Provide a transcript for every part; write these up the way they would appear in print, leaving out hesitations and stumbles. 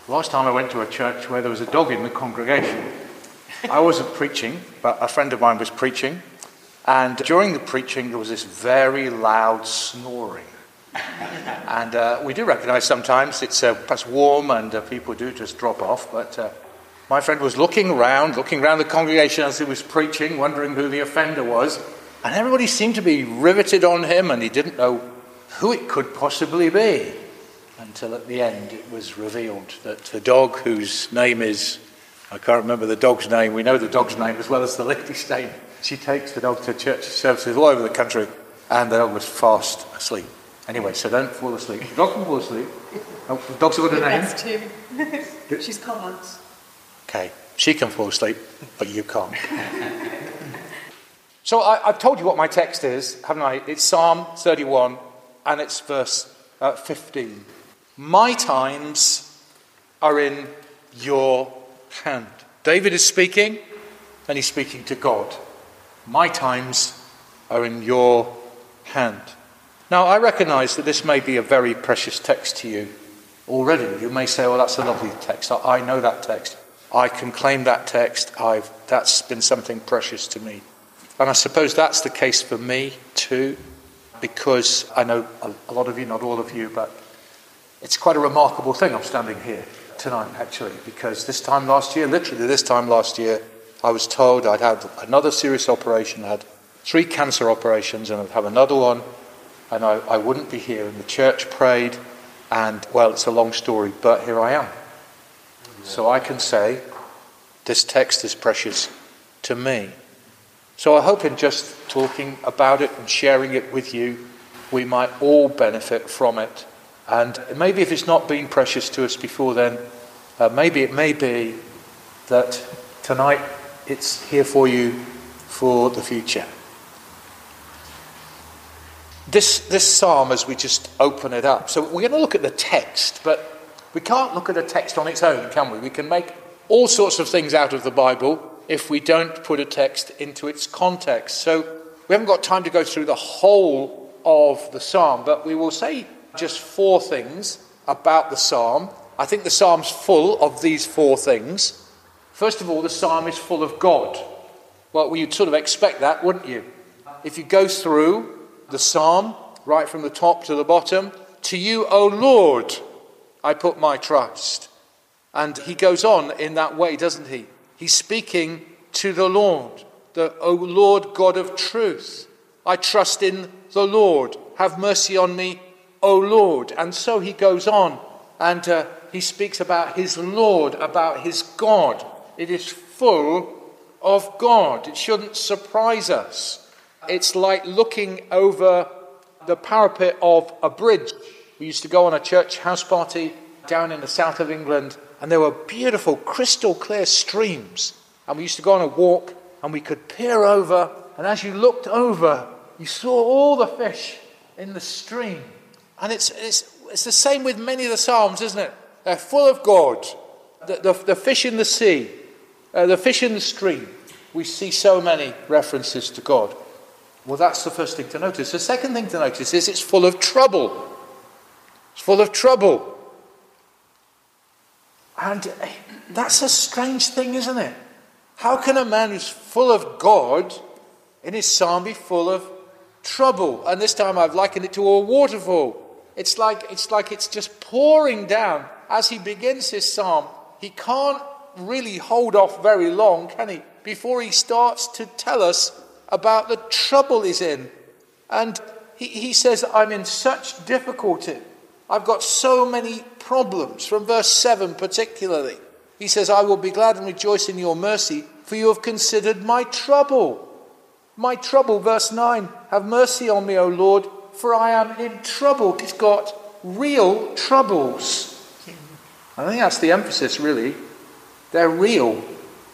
Last time I went to a church where there was a dog in the congregation. I wasn't preaching, but a friend of mine was preaching. And during the preaching, there was this very loud snoring. And we do recognise sometimes it's perhaps warm and people do just drop off. But my friend was looking around the congregation as he was preaching, wondering who the offender was. And everybody seemed to be riveted on him, and he didn't know who it could possibly be. Until at the end it was revealed that the dog, whose name is, I can't remember the dog's name, we know the dog's name as well as the lady's name. She takes the dog to church services all over the country, and the dog was fast asleep. Anyway, so don't fall asleep. The dog can fall asleep. Oh, the dog's got a name. She can't. Okay, she can fall asleep, but you can't. So I've told you what my text is, haven't I? It's Psalm 31, and it's verse 15. My times are in your hand. David is speaking, and he's speaking to God. My times are in your hand. Now, I recognise that this may be a very precious text to you already. You may say, well, that's a lovely text. I know that text. I can claim that text. That's been something precious to me. And I suppose that's the case for me too, because I know a lot of you, not all of you, but it's quite a remarkable thing. I'm standing here tonight, actually, because this time last year, I was told I'd had another serious operation. I had 3 cancer operations, and I'd have another one, and I wouldn't be here. And the church prayed, and, well, it's a long story, but here I am. So I can say this text is precious to me. So I hope in just talking about it and sharing it with you, we might all benefit from it. And maybe if it's not been precious to us before then, maybe it may be that tonight it's here for you for the future. This psalm, as we just open it up, so we're going to look at the text, but we can't look at a text on its own, can we? We can make all sorts of things out of the Bible if we don't put a text into its context. So we haven't got time to go through the whole of the psalm, but we will say just 4 things about the psalm. I think the psalm's full of these 4 things. First of all, the psalm is full of God. Well, you'd sort of expect that, wouldn't you? If you go through the psalm, right from the top to the bottom, to you, O Lord, I put my trust. And he goes on in that way, doesn't he? He's speaking to the Lord, O Lord God of truth. I trust in the Lord. Have mercy on me, O Lord. And so he goes on, and he speaks about his Lord, about his God. It is full of God. It shouldn't surprise us. It's like looking over the parapet of a bridge. We used to go on a church house party down in the south of England, and there were beautiful, crystal clear streams. And we used to go on a walk, and we could peer over, and as you looked over, you saw all the fish in the stream. And it's the same with many of the Psalms, isn't it? They're full of God. The fish in the sea, the fish in the stream. We see so many references to God. Well, that's the first thing to notice. The second thing to notice is it's full of trouble. It's full of trouble. And that's a strange thing, isn't it? How can a man who's full of God in his psalm be full of trouble? And this time I've likened it to a waterfall. It's like it's just pouring down. As he begins his psalm, he can't really hold off very long, can he? Before he starts to tell us about the trouble he's in. And he says, I'm in such difficulty. I've got so many problems. From verse 7 particularly. He says, I will be glad and rejoice in your mercy, for you have considered my trouble. My trouble, verse 9. Have mercy on me, O Lord, for I am in trouble. He's got real troubles. I think that's the emphasis, really. They're real.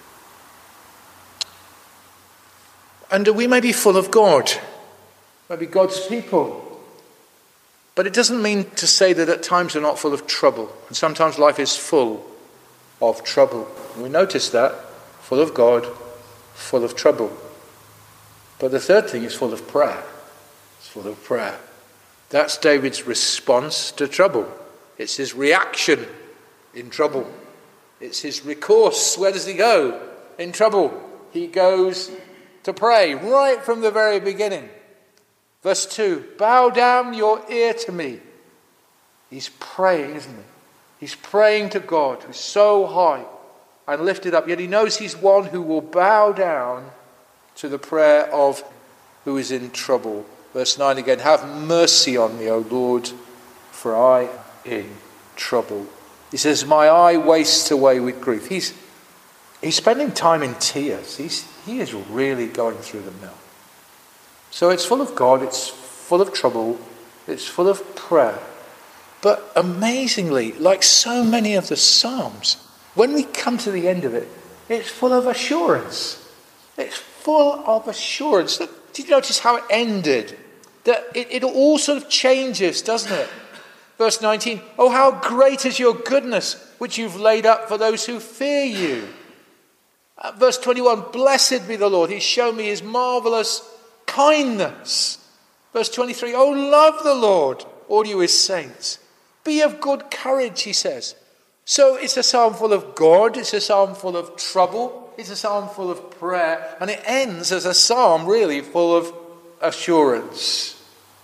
And we may be full of God. Maybe God's people. But it doesn't mean to say that at times we're not full of trouble. And sometimes life is full of trouble. We notice that. Full of God, full of trouble. But the third thing is full of prayer. It's full of prayer. That's David's response to trouble. It's his reaction In trouble. It's his recourse. Where does he go? In trouble. He goes to pray right from the very beginning. Verse 2, bow down your ear to me. He's praying, isn't he? He's praying to God, who's so high and lifted up. Yet he knows he's one who will bow down to the prayer of who is in trouble. Verse 9 again, have mercy on me, O Lord, for I am in trouble. He says, my eye wastes away with grief. He's spending time in tears. He is really going through the mill. So it's full of God, it's full of trouble, it's full of prayer. But amazingly, like so many of the Psalms, when we come to the end of it, it's full of assurance. It's full of assurance. Did you notice how it ended? That it all sort of changes, doesn't it? Verse 19, oh, how great is your goodness, which you've laid up for those who fear you. Verse 21, blessed be the Lord. He's shown me his marvelous kindness. Verse 23, oh, love the Lord, all you his saints. Be of good courage, he says. So it's a psalm full of God, it's a psalm full of trouble, it's a psalm full of prayer, and it ends as a psalm really full of assurance.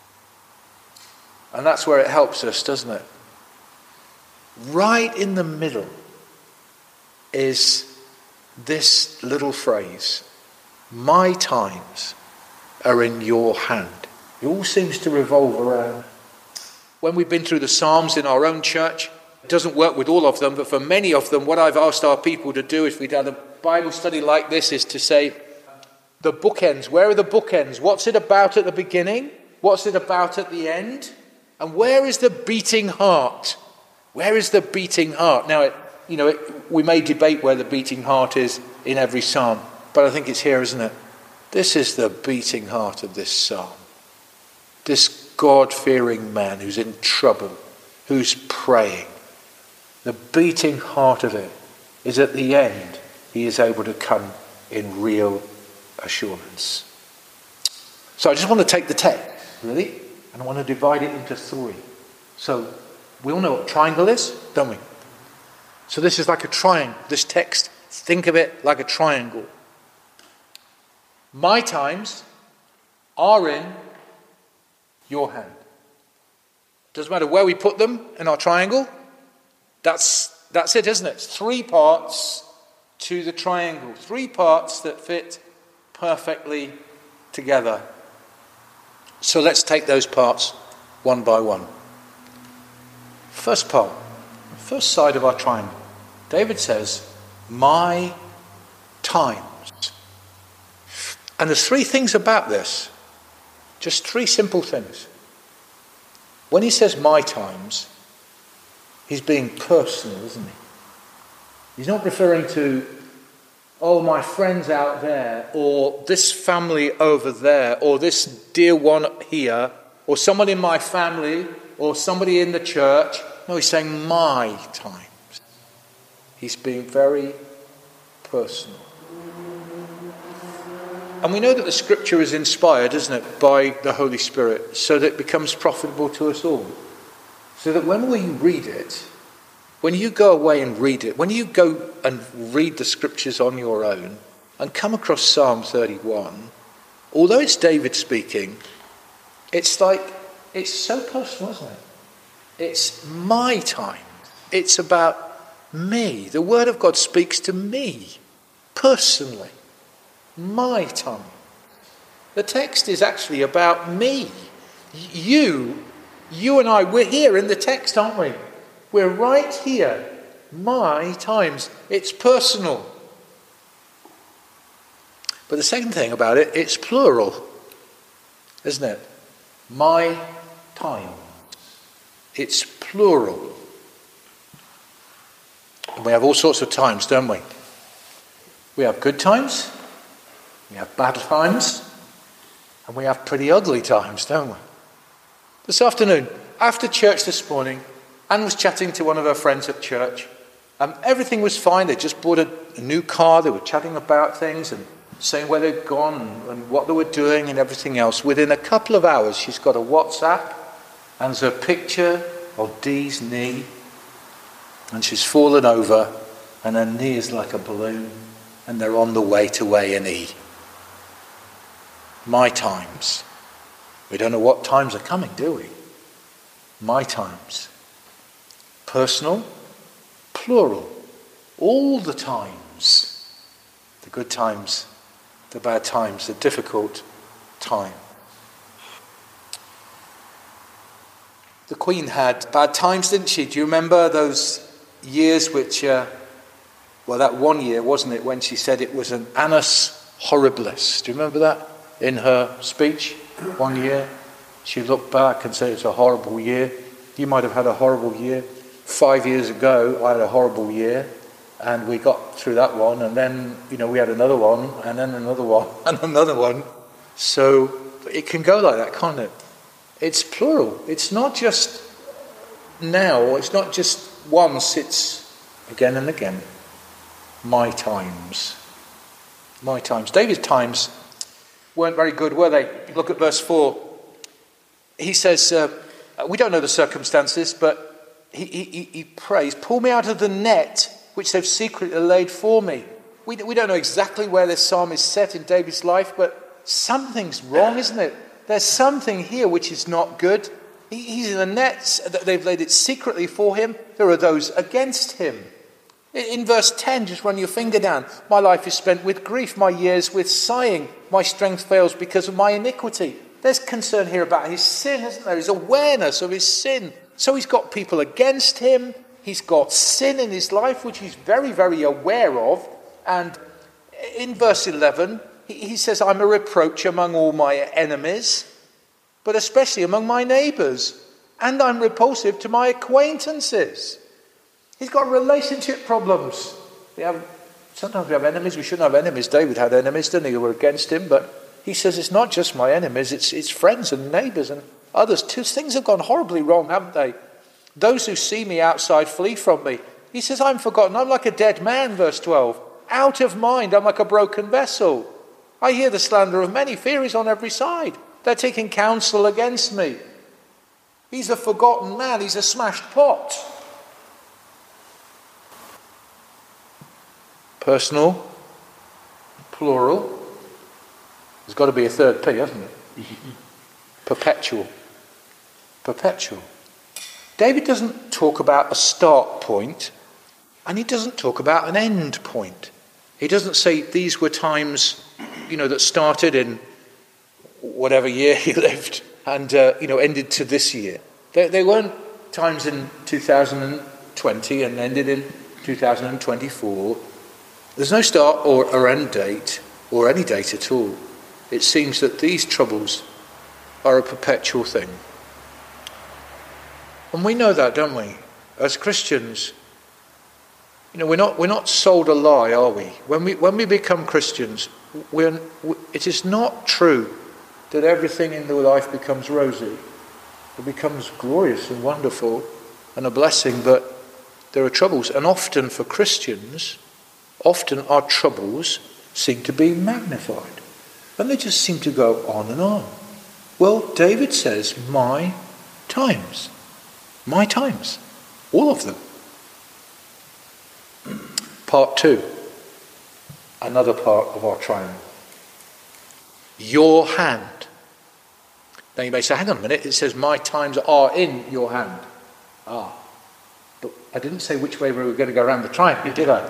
And that's where it helps us, doesn't it? Right in the middle is this little phrase, my times are in your hand. It all seems to revolve around. When we've been through the Psalms in our own church, it doesn't work with all of them, but for many of them, what I've asked our people to do if we've done a Bible study like this is to say, the bookends, where are the bookends? What's it about at the beginning? What's it about at the end? And where is the beating heart? Where is the beating heart? Now, we may debate where the beating heart is in every psalm, but I think it's here, isn't it? This is the beating heart of this psalm. This God-fearing man who's in trouble, who's praying. The beating heart of it is at the end, he is able to come in real assurance. So I just want to take the text, really, and I want to divide it into three. So we all know what triangle is, don't we? So this is like a triangle. This text, think of it like a triangle. My times are in your hand. Doesn't matter where we put them in our triangle. That's it, isn't it? It's three parts to the triangle. Three parts that fit perfectly together. So let's take those parts one by one. First part, the first side of our triangle. David says, my times. And there's three things about this. Just three simple things. When he says my times, he's being personal, isn't he? He's not referring to, oh, my friends out there, or this family over there, or this dear one here, or someone in my family, or somebody in the church. No, he's saying my times. He's being very personal. And we know that the scripture is inspired, isn't it, by the Holy Spirit, so that it becomes profitable to us all. So that when we read it, when you go away and read it, when you go and read the scriptures on your own and come across Psalm 31, although it's David speaking, it's so personal, isn't it? It's my time. It's about me. The Word of God speaks to me, personally. My time. The text is actually about me. You and I, we're here in the text, aren't we? We're right here. My times. It's personal. But the second thing about it, it's plural, isn't it? My time. It's plural. And we have all sorts of times, don't we? We have good times. We have bad times, and we have pretty ugly times, don't we? This afternoon, after church this morning, Anne was chatting to one of her friends at church. Everything was fine. They just bought a new car. They were chatting about things and saying where they'd gone and what they were doing and everything else. Within a couple of hours, she's got a WhatsApp, and there's a picture of Dee's knee. And she's fallen over, and her knee is like a balloon, and they're on the way to A&E. My times. We don't know what times are coming, do we? My times. Personal, plural. All the times. The good times, the bad times, the difficult time. The Queen had bad times, didn't she? Do you remember those years which, that 1 year, wasn't it, when she said it was an annus horribilis? Do you remember that in her speech? 1 year. She looked back and said it's a horrible year. You might have had a horrible year. 5 years ago, I had a horrible year. And we got through that one. And then, we had another one. And then another one. And another one. So it can go like that, can't it? It's plural. It's not just now. It's not just once. It's again and again. My times. My times. David's times weren't very good, were they? Look at verse 4. He says, we don't know the circumstances, but he prays, pull me out of the net which they've secretly laid for me. We don't know exactly where this psalm is set in David's life, but something's wrong, isn't it? There's something here which is not good. He's in a net, they've laid it secretly for him. There are those against him. In verse 10, just run your finger down. My life is spent with grief, my years with sighing. My strength fails because of my iniquity. There's concern here about his sin, isn't there? His awareness of his sin. So he's got people against him. He's got sin in his life, which he's very, very aware of. And in verse 11, he says, I'm a reproach among all my enemies, but especially among my neighbours. And I'm repulsive to my acquaintances. He's got relationship problems. Sometimes we have enemies. We shouldn't have enemies. David had enemies, didn't he, who were against him. But he says it's not just my enemies. It's friends and neighbours and others too. Things have gone horribly wrong, haven't they? Those who see me outside flee from me. He says, I'm forgotten. I'm like a dead man, verse 12. Out of mind. I'm like a broken vessel. I hear the slander of many. Fear is on every side. They're taking counsel against me. He's a forgotten man. He's a smashed pot. Personal, plural. There's got to be a third P, hasn't it? Perpetual. Perpetual. David doesn't talk about a start point, and he doesn't talk about an end point. He doesn't say these were times, that started in whatever year he lived and, ended to this year. They weren't times in 2020 and ended in 2024. There's no start or end date, or any date at all. It seems that these troubles are a perpetual thing. And we know that, don't we? As Christians, we're not sold a lie, are we? When we become Christians, it is not true that everything in their life becomes rosy. It becomes glorious and wonderful and a blessing, but there are troubles. And often for Christians, our troubles seem to be magnified. And they just seem to go on and on. Well, David says, my times. My times. All of them. Part 2. Another part of our triangle. Your hand. Now you may say, hang on a minute, it says my times are in your hand. But I didn't say which way we were going to go around the triangle, did I?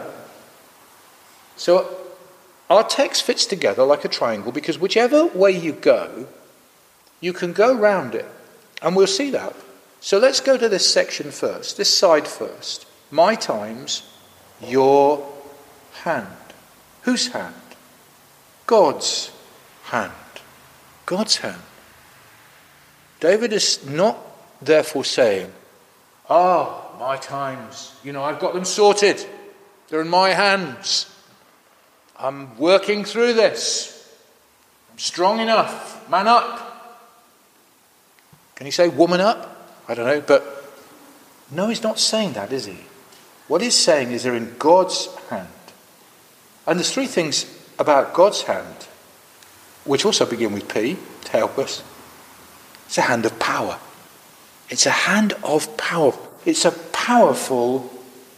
So our text fits together like a triangle because whichever way you go, you can go round it. And we'll see that. So let's go to this section first, this side first. My times, your hand. Whose hand? God's hand. God's hand. David is not therefore saying, my times, I've got them sorted. They're in my hands. I'm working through this. I'm strong enough. Man up. Can he say woman up? I don't know, but no, he's not saying that, is he? What he's saying is they're in God's hand. And there's three things about God's hand, which also begin with P to help us. It's a hand of power. It's a hand of power. It's a powerful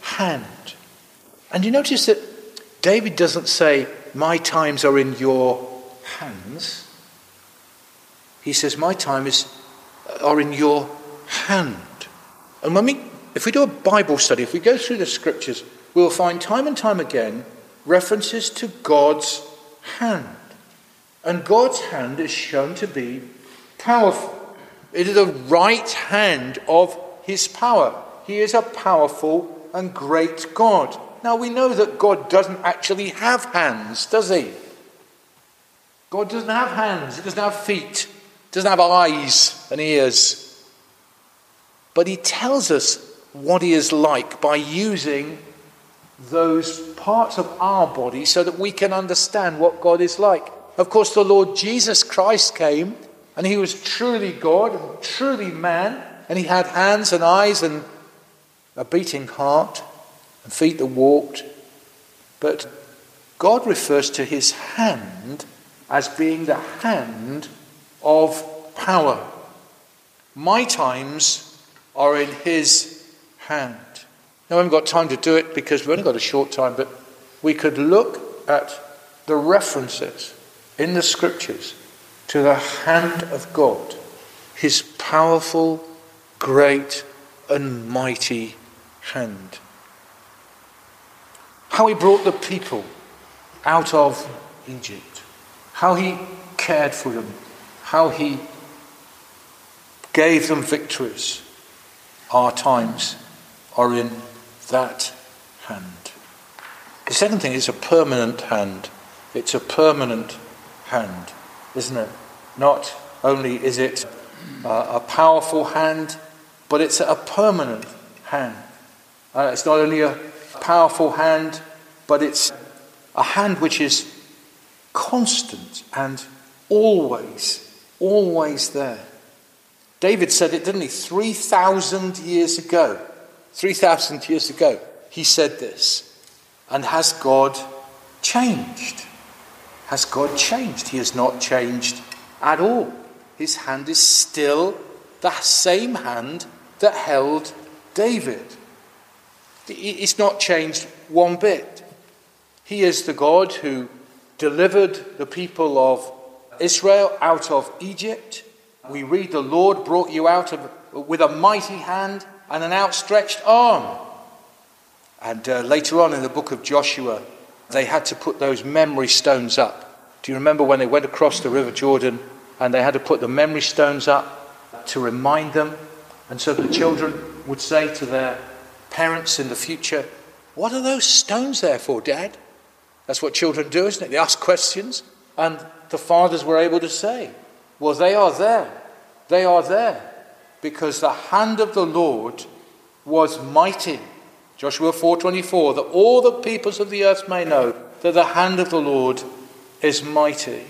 hand. And you notice that David doesn't say, my times are in your hands. He says, my times are in your hand. And if we do a Bible study, if we go through the scriptures, we'll find time and time again references to God's hand. And God's hand is shown to be powerful. It is the right hand of his power. He is a powerful and great God. Now we know that God doesn't actually have hands, does he? God doesn't have hands. He doesn't have feet. He doesn't have eyes and ears. But he tells us what he is like by using those parts of our body so that we can understand what God is like. Of course, the Lord Jesus Christ came, and he was truly God and truly man, and he had hands and eyes and a beating heart and feet that walked. But God refers to his hand as being the hand of power. My times are in his hand. Now, I haven't got time to do it because we've only got a short time, but we could look at the references in the scriptures to the hand of God, his powerful, great, and mighty hand. How he brought the people out of Egypt, how he cared for them, how he gave them victories. Our times are in that hand. The second thing is a permanent hand. It's a permanent hand, isn't it? Not only is it a powerful hand, but it's a permanent hand. It's not only a powerful hand, but it's a hand which is constant and always there. David said it, didn't he? 3,000 years ago. 3,000 years ago, he said this. And has God changed? Has God changed? He has not changed at all. His hand is still the same hand that held David. It's not changed one bit. He is the God who delivered the people of Israel out of Egypt. We read the Lord brought you out with a mighty hand and an outstretched arm. And later on in the book of Joshua, they had to put those memory stones up. Do you remember when they went across the River Jordan and they had to put the memory stones up to remind them? And so the children would say to their parents in the future, what are those stones there for, Dad? That's what children do, isn't it? They ask questions. And the fathers were able to say, well, they are there. They are there because the hand of the Lord was mighty. Joshua 4:24, that all the peoples of the earth may know that the hand of the Lord is mighty.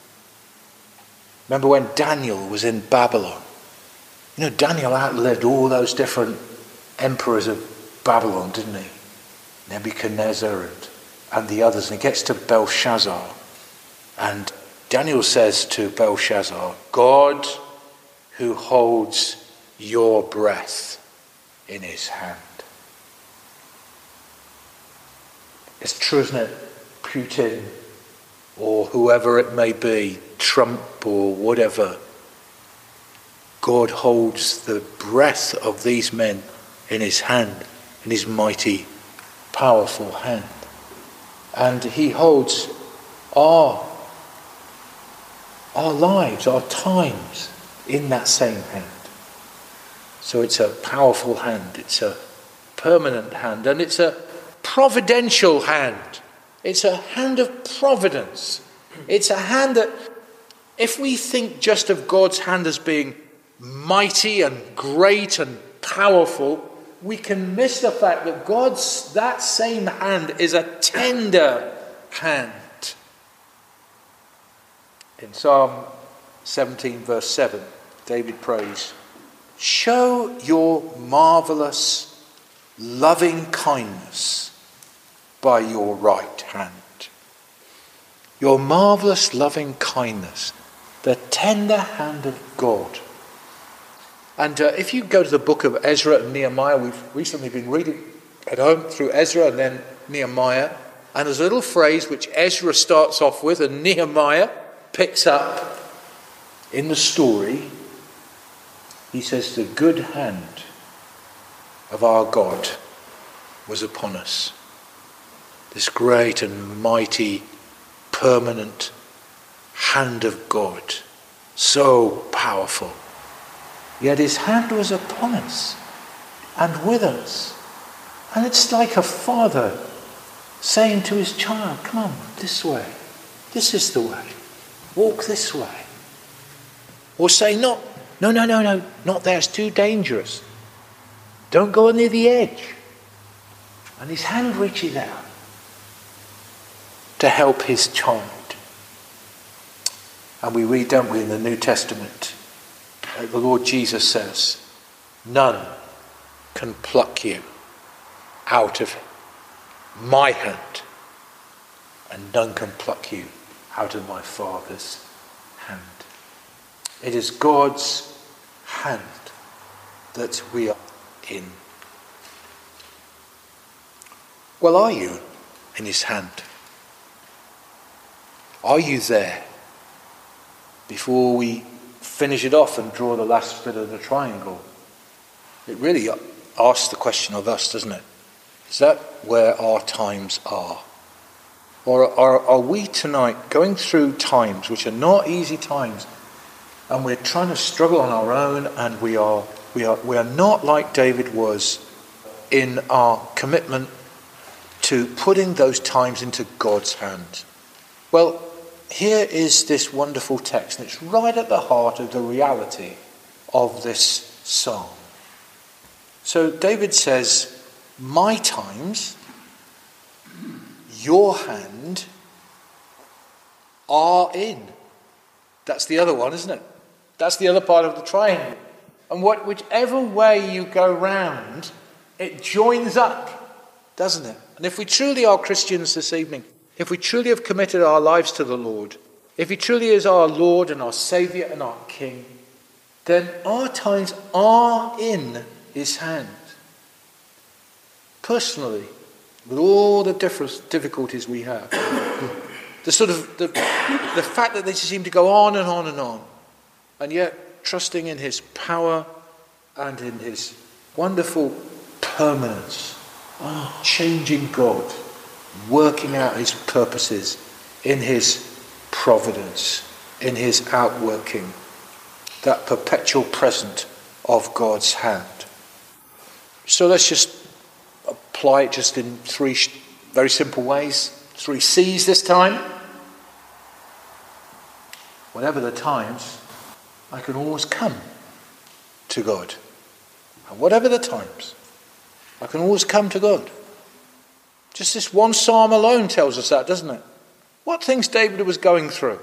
Remember when Daniel was in Babylon? You know, Daniel outlived all those different emperors of Babylon, didn't he? Nebuchadnezzar and the others. And he gets to Belshazzar. And Daniel says to Belshazzar, God who holds your breath in his hand. It's true, isn't it? Putin or whoever it may be, Trump or whatever. God holds the breath of these men in his hand, in his mighty, powerful hand. And he holds our lives, our times in that same hand. So it's a powerful hand, it's a permanent hand, and it's a providential hand. It's a hand of providence. It's a hand that, if we think just of God's hand as being mighty and great and powerful, we can miss the fact that that same hand is a tender hand. In Psalm 17 verse 7, David prays, show your marvelous loving kindness by your right hand. Your marvelous loving kindness, the tender hand of God. And if you go to the book of Ezra and Nehemiah, we've recently been reading at home through Ezra and then Nehemiah. And there's a little phrase which Ezra starts off with and Nehemiah picks up in the story. He says, the good hand of our God was upon us. This great and mighty, permanent hand of God, so powerful. Yet his hand was upon us and with us. And it's like a father saying to his child, come on, this way. This is the way. Walk this way. Or say, no, not there. It's too dangerous. Don't go near the edge. And his hand reaches out to help his child. And we read, don't we, in the New Testament, the Lord Jesus says, none can pluck you out of my hand, and none can pluck you out of my Father's hand. It is God's hand that we are in. Well, are you in his hand? Are you there? Before we finish it off and draw the last bit of the triangle, it really asks the question of us, doesn't it? Is that where our times are? Or are we tonight going through times which are not easy times, and we're trying to struggle on our own, and we are not like David was in our commitment to putting those times into God's hand? Well, here is this wonderful text, and it's right at the heart of the reality of this psalm. So David says, my times, your hand, are in. That's the other one, isn't it? That's the other part of the triangle. And whichever way you go round, it joins up, doesn't it? And if we truly are Christians this evening, if we truly have committed our lives to the Lord, if he truly is our Lord and our Saviour and our King, then our times are in his hand. Personally, with all the difficulties we have, the fact that they seem to go on and on and on, and yet trusting in his power and in his wonderful permanence, changing God, working out his purposes in his providence, in his outworking, that perpetual present of God's hand. So let's just apply it just in three very simple ways. 3 C's this time. Whatever the times, I can always come to God. And whatever the times, I can always come to God. Just this one psalm alone tells us that, doesn't it? What things David was going through.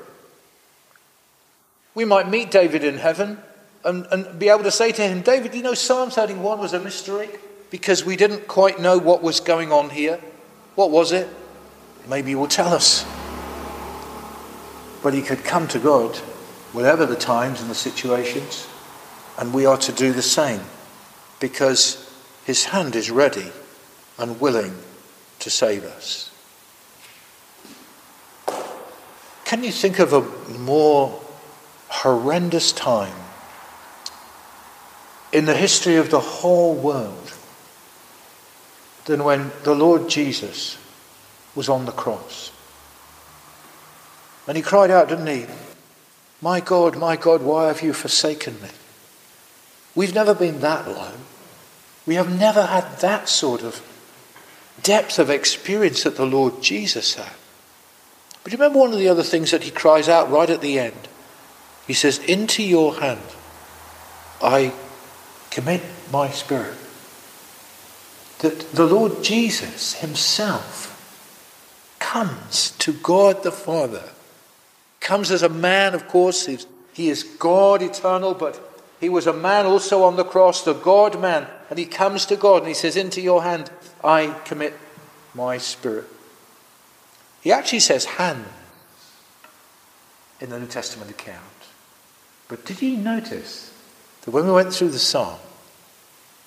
We might meet David in heaven and be able to say to him, David, you know, Psalm 31 was a mystery because we didn't quite know what was going on here. What was it? Maybe he will tell us. But he could come to God, whatever the times and the situations, and we are to do the same because his hand is ready and willing to save us. Can you think of a more horrendous time in the history of the whole world than when the Lord Jesus was on the cross? And he cried out, didn't he? My God, why have you forsaken me? We've never been that low. We have never had that sort of depth of experience that the Lord Jesus had. But you remember one of the other things that he cries out right at the end? He says, into your hand I commit my spirit. That the Lord Jesus himself comes to God the Father. Comes as a man, of course. He is God eternal, but he was a man also on the cross, the God-man. And he comes to God and he says, into your hand I commit my spirit. He actually says hand in the New Testament account. But did you notice that when we went through the psalm,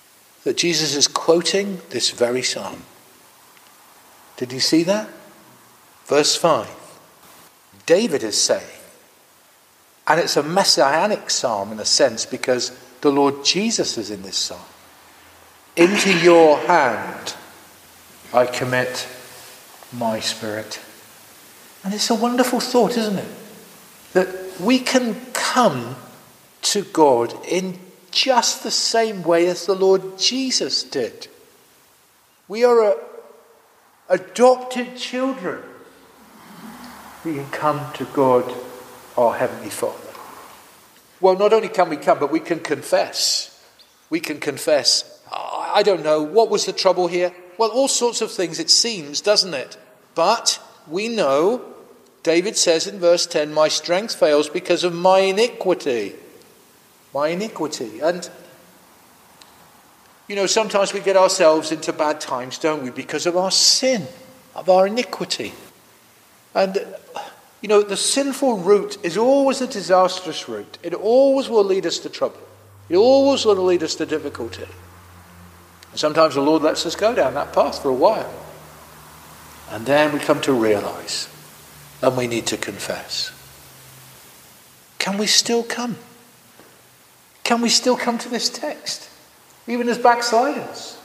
that Jesus is quoting this very psalm. Did you see that? Verse 5. David is saying, and it's a messianic psalm in a sense because the Lord Jesus is in this psalm. Into your hand I commit my spirit. And it's a wonderful thought, isn't it? That we can come to God in just the same way as the Lord Jesus did. We are adopted children. We can come to God, our Heavenly Father. Well, not only can we come, but we can confess. We can confess, I don't know, what was the trouble here? Well, all sorts of things it seems, doesn't it? But we know, David says in verse 10, my strength fails because of my iniquity. My iniquity. And, sometimes we get ourselves into bad times, don't we? Because of our sin, of our iniquity. And, the sinful route is always a disastrous route. It always will lead us to trouble. It always will lead us to difficulty. And sometimes the Lord lets us go down that path for a while. And then we come to realize, and we need to confess. Can we still come? Can we still come to this text? Even as backsliders?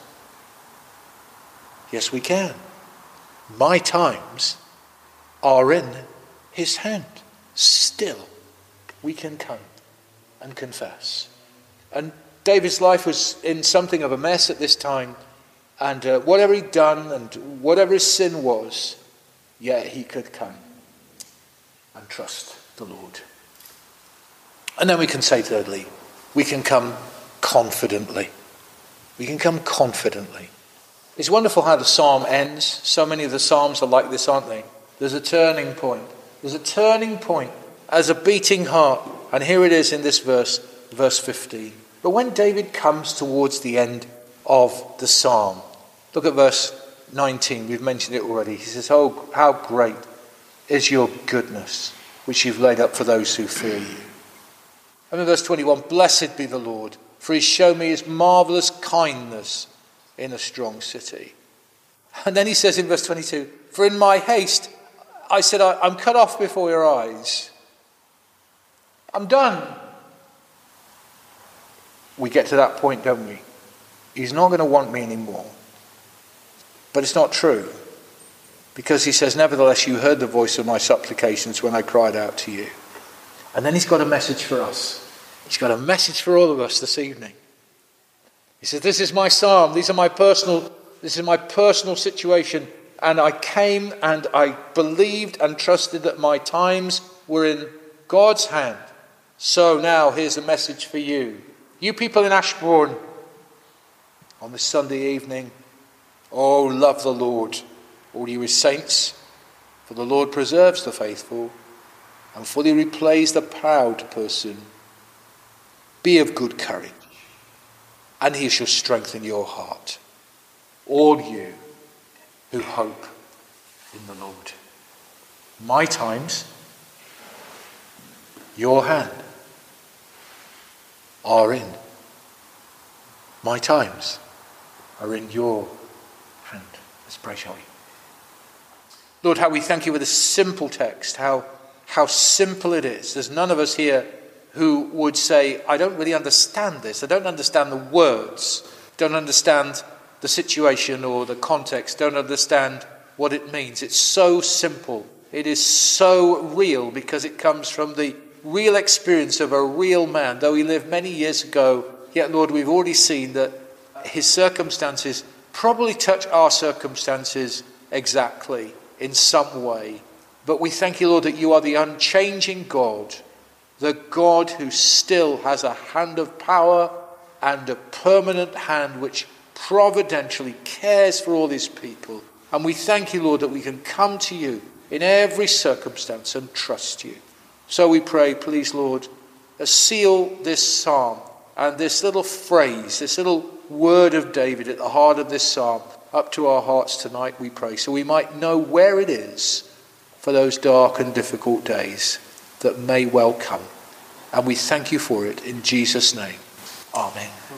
Yes, we can. My times are in his hand. Still, we can come and confess. And David's life was in something of a mess at this time. And whatever he'd done and whatever his sin was, yet he could come and trust the Lord. And then we can say thirdly, we can come confidently. We can come confidently. It's wonderful how the psalm ends. So many of the psalms are like this, aren't they? There's a turning point. There's a turning point as a beating heart. And here it is in this verse 15. But when David comes towards the end of the psalm, look at verse 19. We've mentioned it already. He says, oh, how great is your goodness, which you've laid up for those who fear you. And in verse 21, blessed be the Lord, for he's shown me his marvellous kindness in a strong city. And then he says in verse 22, for in my haste, I said, I'm cut off before your eyes. I'm done. We get to that point, don't we? He's not going to want me anymore. But it's not true. Because he says, nevertheless, you heard the voice of my supplications when I cried out to you. And then he's got a message for us. He's got a message for all of us this evening. He says, this is my psalm. This is my personal situation. And I came and I believed and trusted that my times were in God's hand. So now here's a message for you. You people in Ashbourne, on this Sunday evening, oh, love the Lord, all you his saints, for the Lord preserves the faithful and fully replays the proud person. Be of good courage, and he shall strengthen your heart, all you who hope in the Lord. My times, your hand, are in. My times are in your hand. Let's pray, shall we? Lord, how we thank you for this simple text, how simple it is. There's none of us here who would say, I don't really understand this. I don't understand the words. Don't understand the situation or the context. Don't understand what it means. It's so simple. It is so real because it comes from the real experience of a real man. Though he lived many years ago, yet, Lord, we've already seen that his circumstances probably touch our circumstances exactly in some way. But we thank you, Lord, that you are the unchanging God, the God who still has a hand of power and a permanent hand which providentially cares for all his people. And we thank you, Lord, that we can come to you in every circumstance and trust you. So we pray, please, Lord, seal this psalm and this little phrase, this little word of David at the heart of this psalm up to our hearts tonight, we pray, so we might know where it is for those dark and difficult days that may well come. And we thank you for it in Jesus' name. Amen.